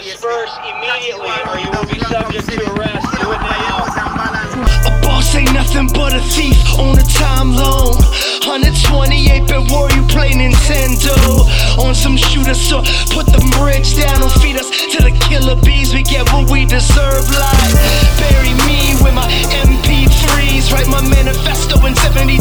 disperse immediately or you will be subject to arrest. Do it now. A boss ain't nothing but a thief on a time loan. 128-bit war, you play Nintendo. On some shooter, so put the bridge down. Don't feed us to the killer bees. We get what we deserve. Like bury me with my MP3s. Write my manifesto in 72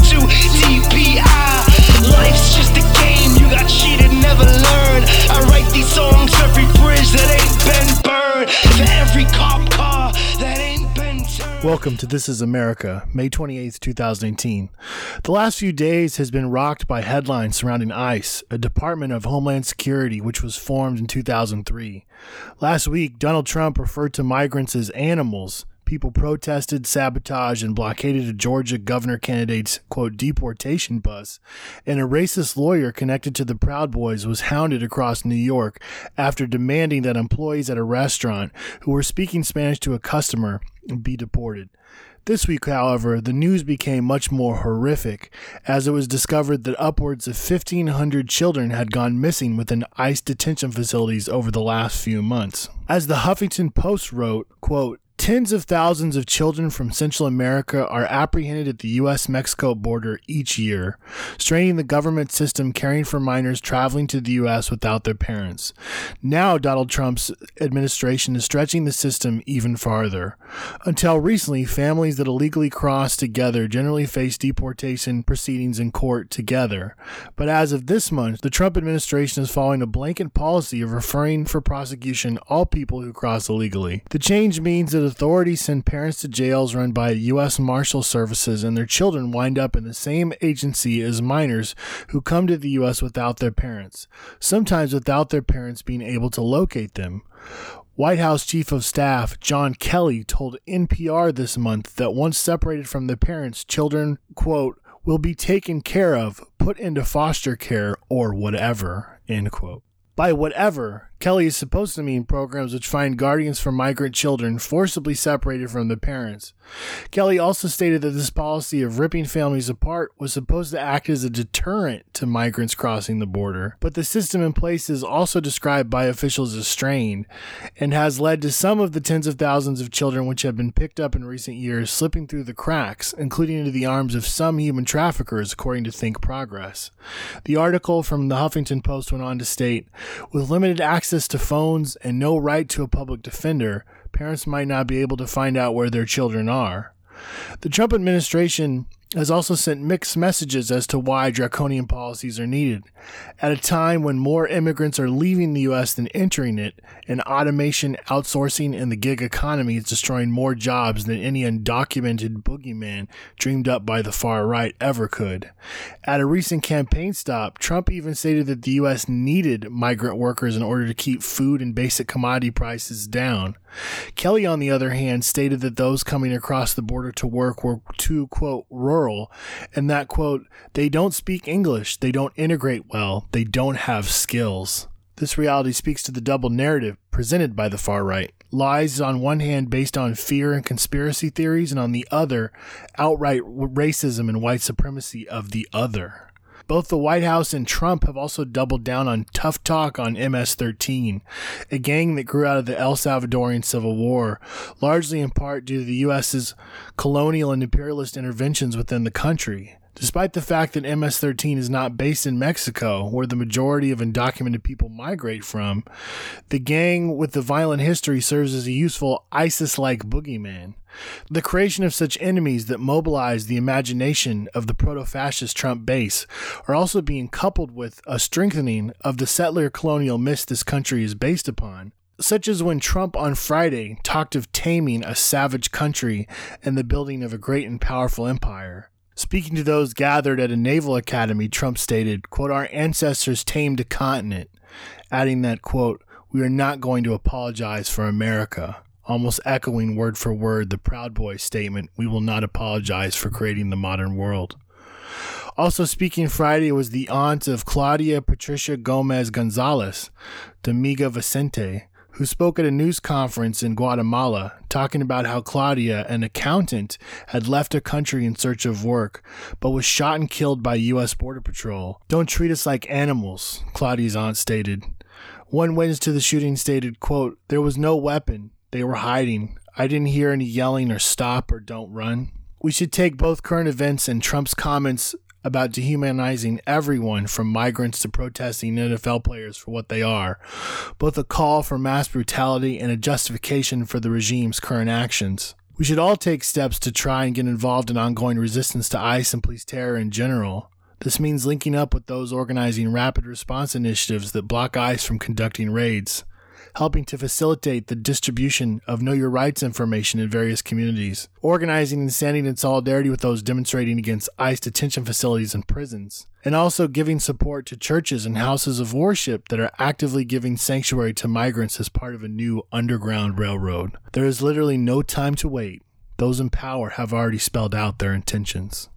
DPI. Life's just a game, you got cheated, never learn. I write these songs for every bridge that ain't been burned, for every cop car that ain't been turned. Welcome to This Is America, May 28th, 2018. The last few days has been rocked by headlines surrounding ICE, a Department of Homeland Security which was formed in 2003. Last week, Donald Trump referred to migrants as animals. People protested, sabotaged, and blockaded a Georgia governor candidate's, quote, deportation bus, and a racist lawyer connected to the Proud Boys was hounded across New York after demanding that employees at a restaurant who were speaking Spanish to a customer be deported. This week, however, the news became much more horrific as it was discovered that upwards of 1,500 children had gone missing within ICE detention facilities over the last few months. As the Huffington Post wrote, quote, tens of thousands of children from Central America are apprehended at the U.S.-Mexico border each year, straining the government system caring for minors traveling to the U.S. without their parents. Now Donald Trump's administration is stretching the system even farther. Until recently, families that illegally cross together generally face deportation proceedings in court together. But as of this month, the Trump administration is following a blanket policy of referring for prosecution all people who cross illegally. The change means that authorities send parents to jails run by U.S. Marshal Services, and their children wind up in the same agency as minors who come to the U.S. without their parents, sometimes without their parents being able to locate them. White House Chief of Staff John Kelly told NPR this month that once separated from their parents, children, quote, will be taken care of, put into foster care, or whatever, end quote. By whatever, Kelly is supposed to mean programs which find guardians for migrant children forcibly separated from their parents. Kelly also stated that this policy of ripping families apart was supposed to act as a deterrent to migrants crossing the border. But the system in place is also described by officials as strained and has led to some of the tens of thousands of children which have been picked up in recent years slipping through the cracks, including into the arms of some human traffickers, according to Think Progress. The article from the Huffington Post went on to state, with limited access to phones and no right to a public defender, parents might not be able to find out where their children are. The Trump administration has also sent mixed messages as to why draconian policies are needed. At a time when more immigrants are leaving the U.S. than entering it, and automation, outsourcing, and the gig economy is destroying more jobs than any undocumented boogeyman dreamed up by the far right ever could. At a recent campaign stop, Trump even stated that the U.S. needed migrant workers in order to keep food and basic commodity prices down. Kelly, on the other hand, stated that those coming across the border to work were too, quote, rural, and that, quote, they don't speak English, they don't integrate well, they don't have skills. This reality speaks to the double narrative presented by the far right. Lies on one hand based on fear and conspiracy theories, and on the other, outright racism and white supremacy of the other. Both the White House and Trump have also doubled down on tough talk on MS-13, a gang that grew out of the El Salvadorian Civil War, largely in part due to the U.S.'s colonial and imperialist interventions within the country. Despite the fact that MS-13 is not based in Mexico, where the majority of undocumented people migrate from, the gang with the violent history serves as a useful ISIS-like boogeyman. The creation of such enemies that mobilize the imagination of the proto-fascist Trump base are also being coupled with a strengthening of the settler colonial myths this country is based upon, such as when Trump on Friday talked of taming a savage country and the building of a great and powerful empire. Speaking to those gathered at a naval academy, Trump stated, quote, our ancestors tamed a continent, adding that, quote, we are not going to apologize for America, almost echoing word for word the Proud Boys statement, we will not apologize for creating the modern world. Also speaking Friday was the aunt of Claudia Patricia Gomez Gonzalez, Dominga Vicente, who spoke at a news conference in Guatemala, talking about how Claudia, an accountant, had left her country in search of work, but was shot and killed by U.S. Border Patrol. Don't treat us like animals, Claudia's aunt stated. One witness to the shooting stated, quote, "There was no weapon. They were hiding. I didn't hear any yelling or stop or don't run." We should take both current events and Trump's comments about dehumanizing everyone from migrants to protesting NFL players for what they are, both a call for mass brutality and a justification for the regime's current actions. We should all take steps to try and get involved in ongoing resistance to ICE and police terror in general. This means linking up with those organizing rapid response initiatives that block ICE from conducting raids, helping to facilitate the distribution of Know Your Rights information in various communities, organizing and standing in solidarity with those demonstrating against ICE detention facilities and prisons, and also giving support to churches and houses of worship that are actively giving sanctuary to migrants as part of a new underground railroad. There is literally no time to wait. Those in power have already spelled out their intentions.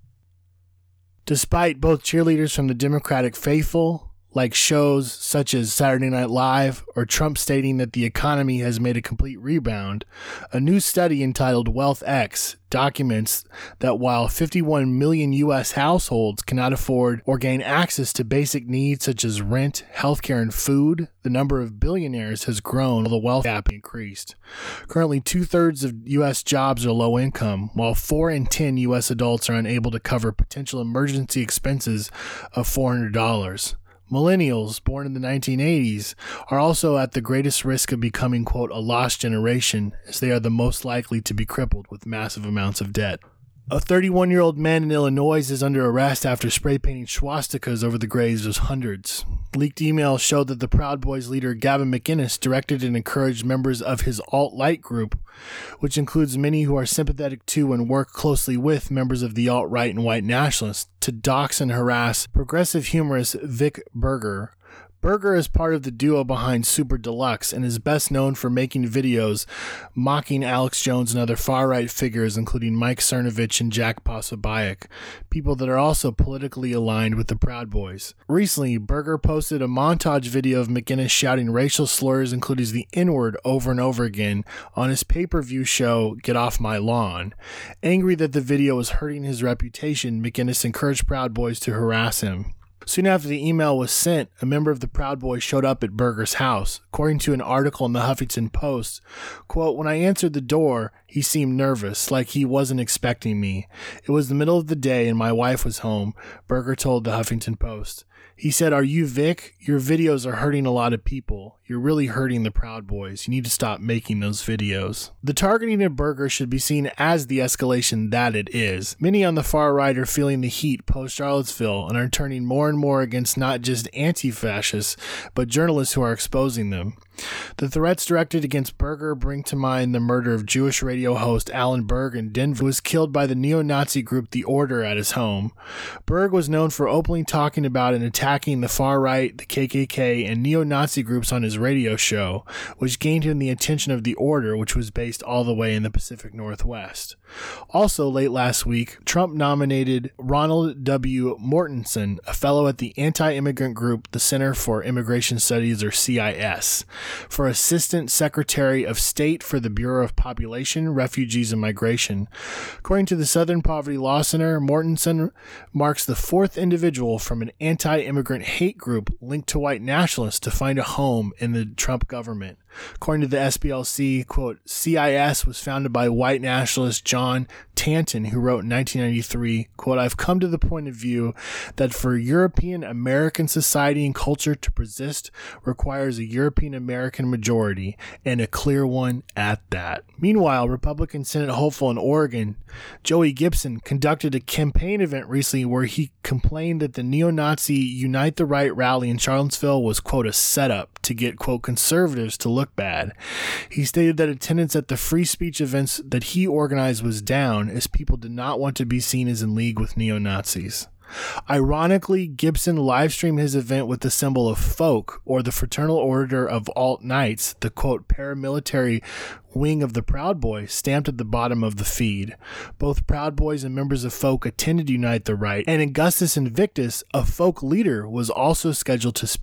Despite both cheerleaders from the Democratic faithful, like shows such as Saturday Night Live, or Trump stating that the economy has made a complete rebound, a new study entitled Wealth X documents that while 51 million U.S. households cannot afford or gain access to basic needs such as rent, healthcare, and food, the number of billionaires has grown while the wealth gap increased. Currently, 2/3 of U.S. jobs are low income, while 4 in 10 U.S. adults are unable to cover potential emergency expenses of $400. Millennials, born in the 1980s, are also at the greatest risk of becoming, quote, a lost generation, as they are the most likely to be crippled with massive amounts of debt. A 31-year-old man in Illinois is under arrest after spray painting swastikas over the graves of hundreds. Leaked emails showed that the Proud Boys leader Gavin McInnes directed and encouraged members of his alt-right group, which includes many who are sympathetic to and work closely with members of the alt-right and white nationalists, to dox and harass progressive humorist Vic Berger. Berger is part of the duo behind Super Deluxe and is best known for making videos mocking Alex Jones and other far-right figures, including Mike Cernovich and Jack Posobiec, people that are also politically aligned with the Proud Boys. Recently, Berger posted a montage video of McInnes shouting racial slurs, including the N-word, over and over again on his pay-per-view show, Get Off My Lawn. Angry that the video was hurting his reputation, McInnes encouraged Proud Boys to harass him. Soon after the email was sent, a member of the Proud Boys showed up at Berger's house. According to an article in the Huffington Post, quote, "When I answered the door, he seemed nervous, like he wasn't expecting me. It was the middle of the day and my wife was home," Berger told the Huffington Post. He said, "Are you Vic? Your videos are hurting a lot of people. You're really hurting the Proud Boys. You need to stop making those videos." The targeting of Berger should be seen as the escalation that it is. Many on the far right are feeling the heat post-Charlottesville and are turning more and more against not just anti-fascists, but journalists who are exposing them. The threats directed against Berger bring to mind the murder of Jewish radio host Alan Berg in Denver, who was killed by the neo-Nazi group The Order at his home. Berg was known for openly talking about and attacking the far right, the KKK, and neo-Nazi groups on his radio show, which gained him the attention of The Order, which was based all the way in the Pacific Northwest. Also, late last week, Trump nominated Ronald W. Mortensen, a fellow at the anti-immigrant group, the Center for Immigration Studies, or CIS, for Assistant Secretary of State for the Bureau of Population, Refugees, and Migration. According to the Southern Poverty Law Center, Mortensen marks the 4th individual from an anti-immigrant hate group linked to white nationalists to find a home in the Trump government. According to the SPLC, quote, "CIS was founded by white nationalist John Tanton, who wrote in 1993, quote, "I've come to the point of view that for European American society and culture to persist requires a European American majority, and a clear one at that." Meanwhile, Republican Senate hopeful in Oregon, Joey Gibson, conducted a campaign event recently where he complained that the neo-Nazi Unite the Right rally in Charlottesville was, quote, "a setup to get, quote, conservatives to look bad." He stated that attendance at the free speech events that he organized was down, as people did not want to be seen as in league with neo-Nazis. Ironically, Gibson livestreamed his event with the symbol of FOLK, or the Fraternal Order of Alt Knights, the, quote, paramilitary wing of the Proud Boys, stamped at the bottom of the feed. Both Proud Boys and members of FOLK attended Unite the Right, and Augustus Invictus, a FOLK leader, was also scheduled to speak.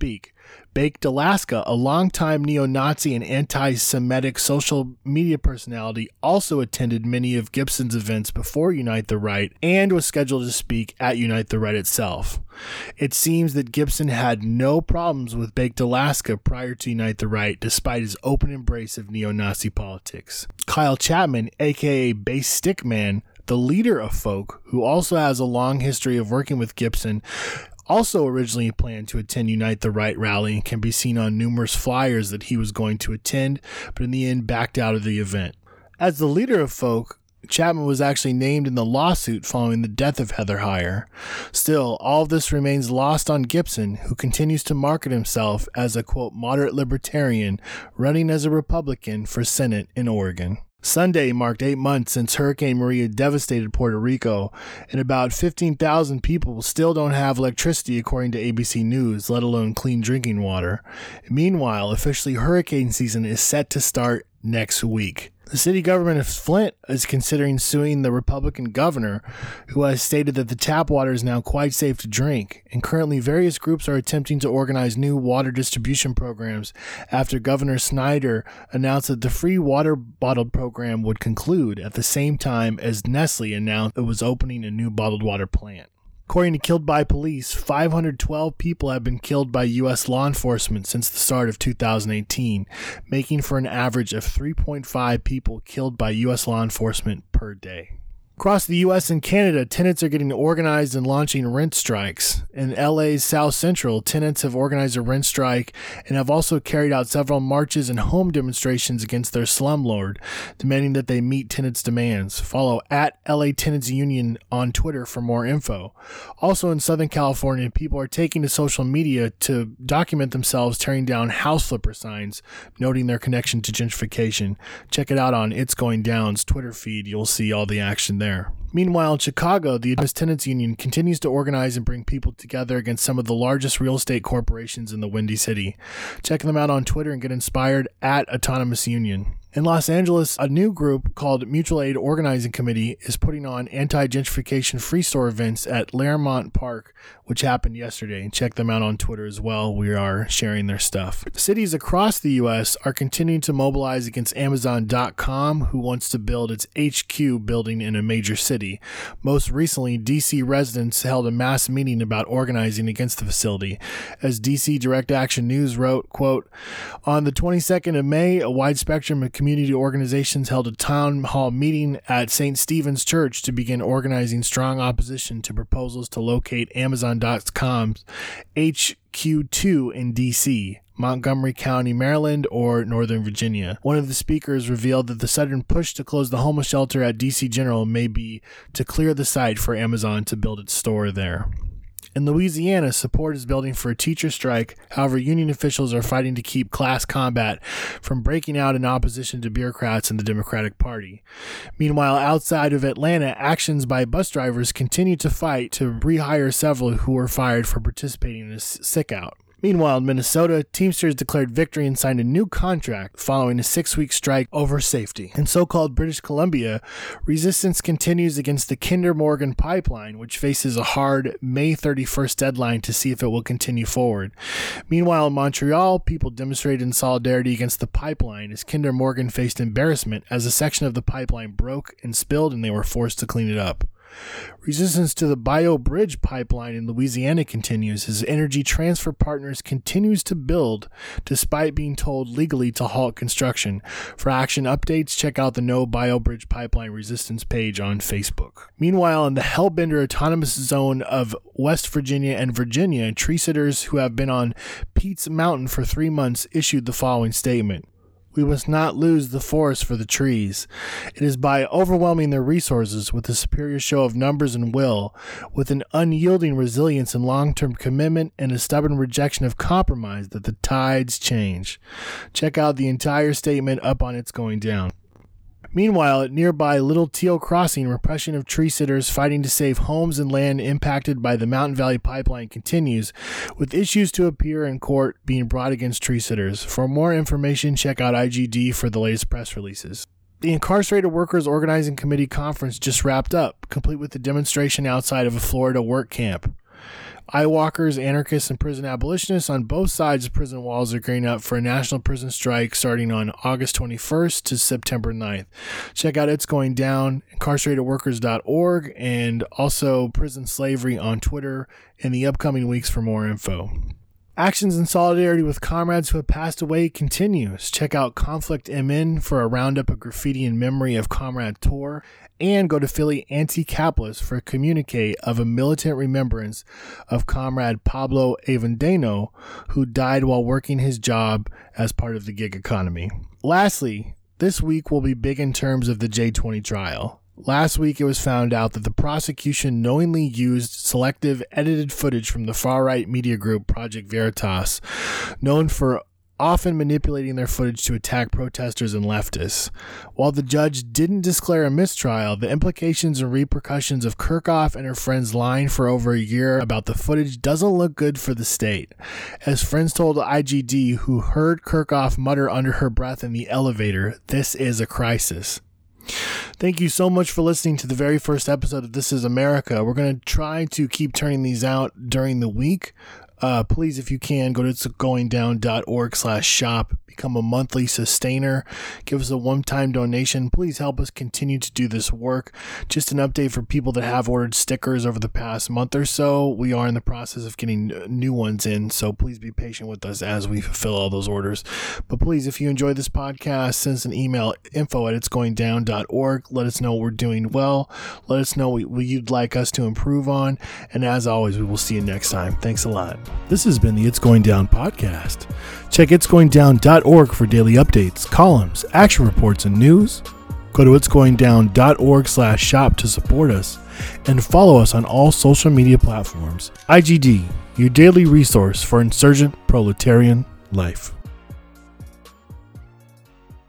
Baked Alaska, a longtime neo-Nazi and anti-Semitic social media personality, also attended many of Gibson's events before Unite the Right and was scheduled to speak at Unite the Right itself. It seems that Gibson had no problems with Baked Alaska prior to Unite the Right, despite his open embrace of neo-Nazi politics. Kyle Chapman, aka Bass Stickman, the leader of Folk, who also has a long history of working with Gibson, also originally planned to attend Unite the Right rally and can be seen on numerous flyers that he was going to attend, but in the end backed out of the event. As the leader of Folk, Chapman was actually named in the lawsuit following the death of Heather Heyer. Still, all of this remains lost on Gibson, who continues to market himself as a, quote, moderate libertarian running as a Republican for Senate in Oregon. Sunday marked 8 months since Hurricane Maria devastated Puerto Rico, and about 15,000 people still don't have electricity according to ABC News, let alone clean drinking water. Meanwhile, officially hurricane season is set to start next week. The city government of Flint is considering suing the Republican governor, who has stated that the tap water is now quite safe to drink, and currently various groups are attempting to organize new water distribution programs after Governor Snyder announced that the free water bottle program would conclude at the same time as Nestle announced it was opening a new bottled water plant. According to Killed by Police, 512 people have been killed by U.S. law enforcement since the start of 2018, making for an average of 3.5 people killed by U.S. law enforcement per day. Across the U.S. and Canada, tenants are getting organized and launching rent strikes. In LA's South Central, tenants have organized a rent strike and have also carried out several marches and home demonstrations against their slumlord, demanding that they meet tenants' demands. Follow at LA Tenants Union on Twitter for more info. Also in Southern California, people are taking to social media to document themselves tearing down house flipper signs, noting their connection to gentrification. Check it out on It's Going Down's Twitter feed. You'll see all the action there. Meanwhile, in Chicago, the U.S. Tenants Union continues to organize and bring people together against some of the largest real estate corporations in the Windy City. Check them out on Twitter and get inspired at Autonomous Union. In Los Angeles, a new group called Mutual Aid Organizing Committee is putting on anti-gentrification free store events at Laremont Park, which happened yesterday. Check them out on Twitter as well. We are sharing their stuff. Cities across the U.S. are continuing to mobilize against Amazon.com, who wants to build its HQ building in a major city. Most recently, D.C. residents held a mass meeting about organizing against the facility. As D.C. Direct Action News wrote, quote, on the 22nd of May, a wide spectrum of community organizations held a town hall meeting at St. Stephen's Church to begin organizing strong opposition to proposals to locate Amazon.com's HQ2 in D.C., Montgomery County, Maryland, or Northern Virginia. One of the speakers revealed that the sudden push to close the homeless shelter at D.C. General may be to clear the site for Amazon to build its store there. In Louisiana, support is building for a teacher strike. However, union officials are fighting to keep class combat from breaking out in opposition to bureaucrats in the Democratic Party. Meanwhile, outside of Atlanta, actions by bus drivers continue to fight to rehire several who were fired for participating in a sick-out. Meanwhile, in Minnesota, Teamsters declared victory and signed a new contract following a 6-week strike over safety. In so-called British Columbia, resistance continues against the Kinder Morgan pipeline, which faces a hard May 31st deadline to see if it will continue forward. Meanwhile, in Montreal, people demonstrated in solidarity against the pipeline as Kinder Morgan faced embarrassment as a section of the pipeline broke and spilled and they were forced to clean it up. Resistance to the Bayou Bridge pipeline in Louisiana continues as Energy Transfer Partners continues to build despite being told legally to halt construction. For action updates, check out the No Bayou Bridge Pipeline Resistance page on Facebook. Meanwhile, in the Hellbender Autonomous Zone of West Virginia and Virginia, tree sitters who have been on Pete's Mountain for 3 months issued the following statement. We must not lose the forest for the trees. It is by overwhelming their resources with a superior show of numbers and will, with an unyielding resilience and long-term commitment and a stubborn rejection of compromise that the tides change. Check out the entire statement up on It's Going Down. Meanwhile, at nearby Little Teal Crossing, repression of tree sitters fighting to save homes and land impacted by the Mountain Valley Pipeline continues, with issues to appear in court being brought against tree sitters. For more information, check out IGD for the latest press releases. The Incarcerated Workers Organizing Committee conference just wrapped up, complete with a demonstration outside of a Florida work camp. Eyewalkers, anarchists, and prison abolitionists on both sides of prison walls are gearing up for a national prison strike starting on August 21st to September 9th. Check out It's Going Down, incarceratedworkers.org, and also Prison Slavery on Twitter in the upcoming weeks for more info. Actions in solidarity with comrades who have passed away continues. Check out Conflict MN for a roundup of graffiti in memory of Comrade Tor, and go to Philly Anti-Capitalist for a communique of a militant remembrance of Comrade Pablo Avendano, who died while working his job as part of the gig economy. Lastly, this week will be big in terms of the J20 trial. Last week, it was found out that the prosecution knowingly used selective edited footage from the far-right media group Project Veritas, known for often manipulating their footage to attack protesters and leftists. While the judge didn't declare a mistrial, the implications and repercussions of Kirchhoff and her friends lying for over a year about the footage doesn't look good for the state. As friends told IGD, who heard Kirchhoff mutter under her breath in the elevator, "This is a crisis." Thank you so much for listening to the very first episode of This Is America. We're going to try to keep turning these out during the week. Please, if you can, go to itsgoingdown.org/shop. Become a monthly sustainer. Give us a one-time donation. Please help us continue to do this work. Just an update for people that have ordered stickers over the past month or so. We are in the process of getting new ones in, so please be patient with us as we fulfill all those orders. But please, if you enjoy this podcast, send us an email, info@itsgoingdown.org. Let us know what we're doing well. Let us know what you'd like us to improve on. And as always, we will see you next time. Thanks a lot. This has been the It's Going Down podcast. Check itsgoingdown.org for daily updates, columns, action reports, and news. Go to itsgoingdown.org/shop to support us and follow us on all social media platforms. IGD, your daily resource for insurgent proletarian life.